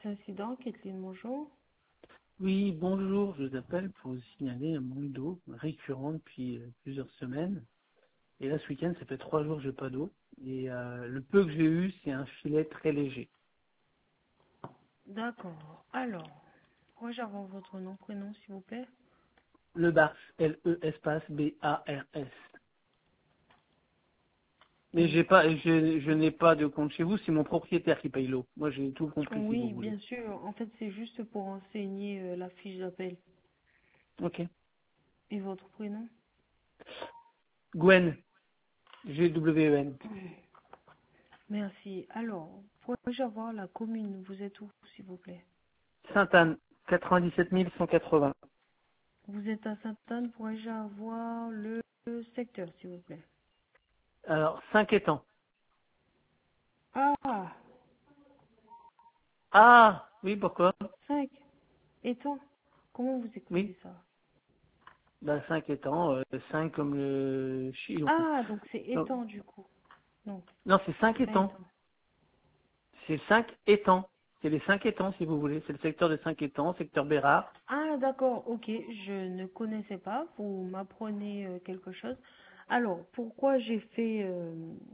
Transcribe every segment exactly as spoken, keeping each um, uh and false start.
incident, Kathleen, bonjour. Oui, bonjour, je vous appelle pour vous signaler un manque d'eau récurrent depuis euh, plusieurs semaines. Et là, ce week-end, ça fait trois jours que j'ai pas d'eau. Et euh, le peu que j'ai eu, c'est un filet très léger. D'accord. Alors, pourrais-je avoir votre nom, prénom, s'il vous plaît? Le Bars, L E espace B A R S. Mais j'ai pas, je, je n'ai pas de compte chez vous, c'est mon propriétaire qui paye l'eau. Moi, j'ai tout compris si vous Oui, voulez. bien sûr. En fait, c'est juste pour renseigner euh, la fiche d'appel. Ok. Et votre prénom? Gwen, G W E N. Merci. Alors, pourrais-je avoir la commune? Vous êtes où, s'il vous plaît? Sainte-Anne, quatre-vingt-dix-sept mille cent quatre-vingts. Vous êtes à Sainte-Anne. Pourrais-je avoir le le secteur, s'il vous plaît? Alors, cinq étangs. Ah, Ah, oui, pourquoi? cinq étangs. Comment vous Oui. écrivez ça? Bah, cinq étangs, euh, cinq comme le chiffre. Ah, donc c'est Non, étang du coup. Non, non, c'est cinq c'est pas étangs. étang. C'est cinq étangs. C'est les cinq étangs, si vous voulez. C'est le secteur des cinq étangs, secteur Bérard. Ah, d'accord, ok, je ne connaissais pas, vous m'apprenez euh, quelque chose. Alors, pourquoi j'ai fait euh,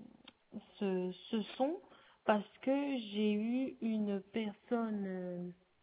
ce, ce son? Parce que j'ai eu une personne euh,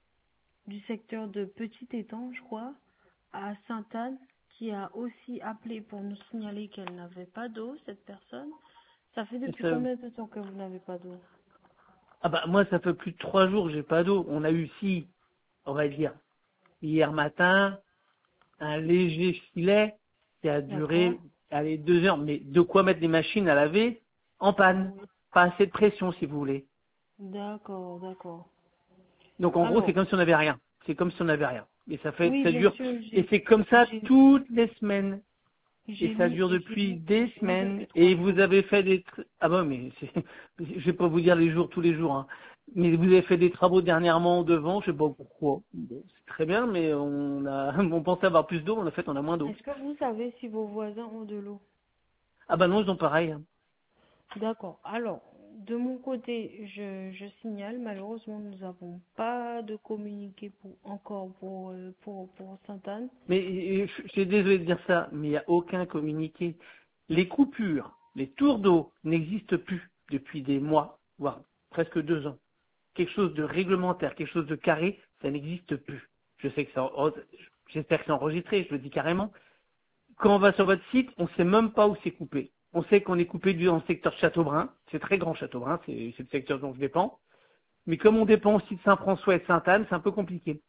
du secteur de Petit Étang, je crois, à Sainte-Anne, qui a aussi appelé pour nous signaler qu'elle n'avait pas d'eau, cette personne. Ça fait Et depuis ça- combien de temps que vous n'avez pas d'eau? Ah bah, moi, ça fait plus de trois jours que j'ai pas d'eau. On a eu, si, on va dire, hier matin, un léger filet qui a D'accord. duré, allez, deux heures. Mais de quoi mettre les machines à laver en panne. Oui. Pas assez de pression, si vous voulez. D'accord, d'accord. Donc, en gros, c'est Alors, comme si on n'avait rien. C'est comme si on n'avait rien. Et ça fait, oui, ça bien dure, sûr, et j'ai c'est comme ça j'ai toutes les semaines. Et j'ai ça mis dure j'ai depuis mis des j'ai mis semaines. depuis trois Et vous jours. avez fait des... tr- Ah bon, mais c'est- je vais pas vous dire les jours, tous les jours. Hein. Mais vous avez fait des travaux dernièrement devant, je sais pas pourquoi. Bon, c'est très bien, mais on a, on pensait avoir plus d'eau, mais en fait, on a moins d'eau. Est-ce que vous savez si vos voisins ont de l'eau? Ah bah non, ils ont pareil. Hein. D'accord. Alors, de mon côté, je, je signale, malheureusement, nous n'avons pas de communiqué pour encore pour euh, pour pour Sainte-Anne. Mais euh, je je suis désolé de dire ça, mais il n'y a aucun communiqué. Les coupures, les tours d'eau n'existent plus depuis des mois, voire presque deux ans. Quelque chose de réglementaire, quelque chose de carré, ça n'existe plus. Je sais que ça, j'espère que c'est enregistré, je le dis carrément. Quand on va sur votre site, on ne sait même pas où c'est coupé. On sait qu'on est coupé du, dans le secteur Châteaubrun, c'est très grand Châteaubrun, c'est c'est le secteur dont je dépends. Mais comme on dépend aussi de Saint-François et de Sainte-Anne, c'est un peu compliqué.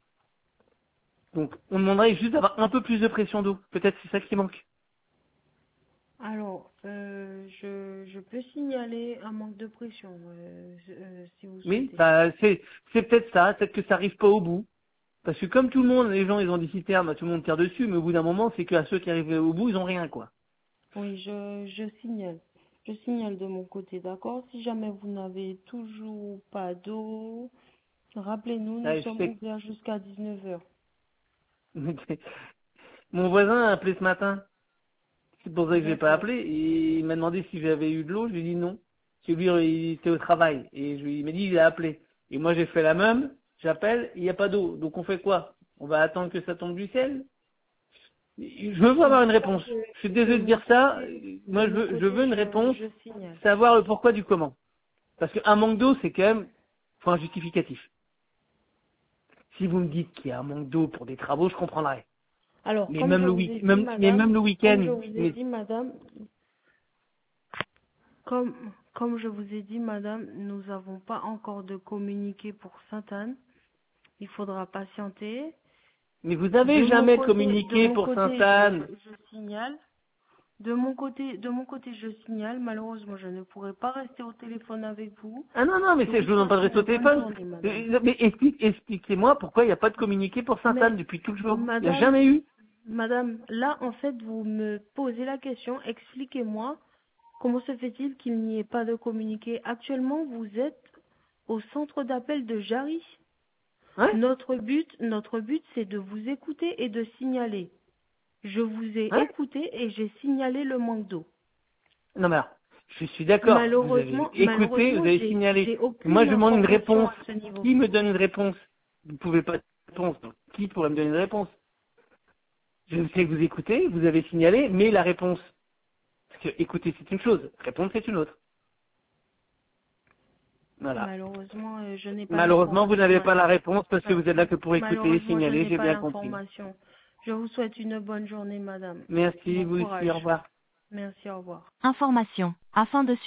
Donc, on demanderait juste d'avoir un peu plus de pression d'eau. Peut-être c'est ça qui manque. Alors, euh, je je peux signaler un manque de pression, euh, euh, si vous Oui, souhaitez. bah, c'est c'est peut-être ça, peut-être que ça arrive pas au bout. Parce que comme tout le monde, les gens, ils ont des citernes, bah, tout le monde tire dessus, mais au bout d'un moment, c'est qu'à ceux qui arrivent au bout, ils ont rien, quoi. Oui, je, je signale. Je signale de mon côté, d'accord? Si jamais vous n'avez toujours pas d'eau, rappelez-nous, nous Ah, je sommes sais ouverts jusqu'à dix-neuf heures. que- Mon voisin a appelé ce matin. C'est pour ça que j'ai pas D'accord. appelé. Et il m'a demandé si j'avais eu de l'eau. Je lui ai dit non. Parce que lui, il était au travail. Et je lui, il m'a dit, il a appelé. Et moi, j'ai fait la même. J'appelle, il n'y a pas d'eau. Donc, on fait quoi? On va attendre que ça tombe du ciel? Je veux En avoir tout une cas, réponse. Je suis je, de désolé de mon dire ça. côté, de Moi, je mon veux, je côté, veux une je, réponse, je signale. savoir le pourquoi du comment. Parce qu'un manque d'eau, c'est quand même, faut un justificatif. Si vous me dites qu'il y a un manque d'eau pour des travaux, je comprendrai. Alors, Mais comme je même le vous week, ai dit, même, mais madame, même le comme je week-end, vous ai mais, dit, madame, comme, comme je vous ai dit, madame, nous n'avons pas encore de communiqué pour Sainte-Anne. Il faudra patienter. mais vous De avez mon jamais côté, de communiqué mon pour côté, Sainte-Anne. je, je signale. De mon côté, de mon côté, je signale. Malheureusement, je ne pourrai pas rester au téléphone avec vous. Ah non, non, mais Je c'est, vous je vous demande souhaite pas de rester au une bonne téléphone. journée, madame. Euh, Mais explique, expliquez-moi pourquoi il n'y a pas de communiqué pour Sainte-Anne Mais, depuis toujours. Il n'y a madame, jamais eu. madame, là, en fait, vous me posez la question. Expliquez-moi comment se fait-il qu'il n'y ait pas de communiqué. Actuellement, vous êtes au centre d'appel de Jarry. Ouais? Notre but, notre but, c'est de vous écouter et de signaler. Je vous ai Ouais? écouté et j'ai signalé le manque d'eau. Non, mais alors, Je suis d'accord. Vous avez Malheureusement, écouté, malheureusement, vous avez j'ai signalé. j'ai aucune Moi, je demande une information réponse. à ce niveau. Qui me donne une réponse? Vous ne pouvez pas de réponse. Donc, qui pourrait me donner une réponse? Je sais que vous écoutez, vous avez signalé, mais la réponse. Parce que écouter, c'est une chose. Répondre, c'est une autre. Voilà. Malheureusement, euh, je n'ai pas Malheureusement, vous l'information, n'avez pas la madame. réponse parce que Ma- vous êtes là que pour écouter et Malheureusement, je signaler, n'ai j'ai pas bien compris. l'information. Je vous souhaite une bonne journée, madame. Merci, Bon vous aussi, au courage. revoir. Merci, au revoir. Information. Afin de